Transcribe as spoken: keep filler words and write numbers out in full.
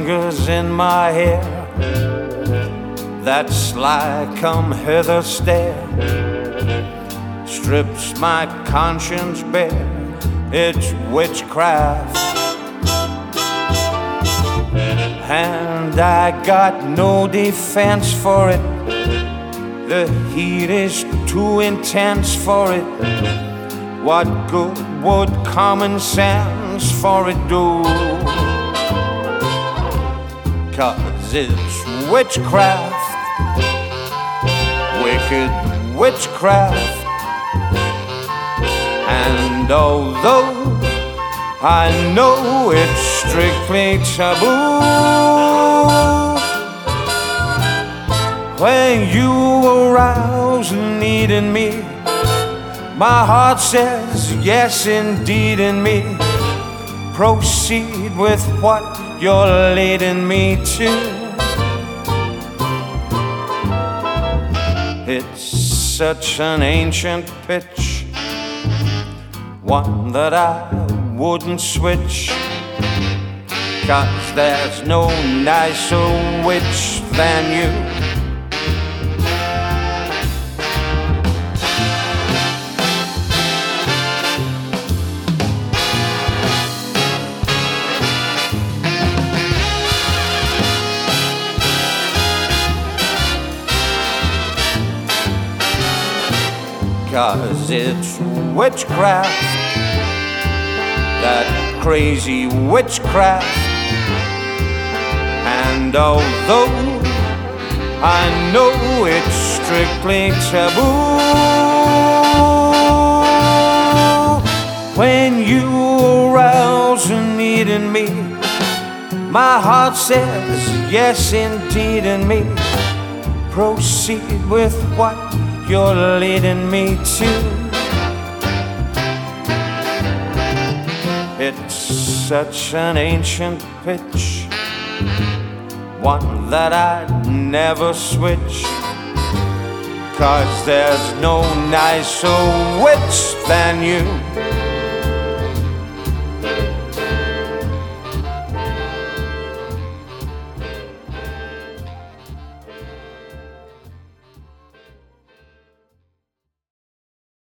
fingers in my hair, that sly come hither stare strips my conscience bare. It's witchcraft, and I got no defense for it. The heat is too intense for it. What good would common sense for it do? 'Cause it's witchcraft, wicked witchcraft. And although I know it's strictly taboo, when you arouse need in me, my heart says yes indeed in me. Proceed with what you're leading me to. It's such an ancient pitch, one that I wouldn't switch, 'cause there's no nicer witch than you. 'Cause it's witchcraft, that crazy witchcraft. And although I know it's strictly taboo, when you arouse a need in me, my heart says yes indeed in me. Proceed with what you're leading me to. It's such an ancient pitch, one that I'd never switch, 'cause there's no nicer witch than you.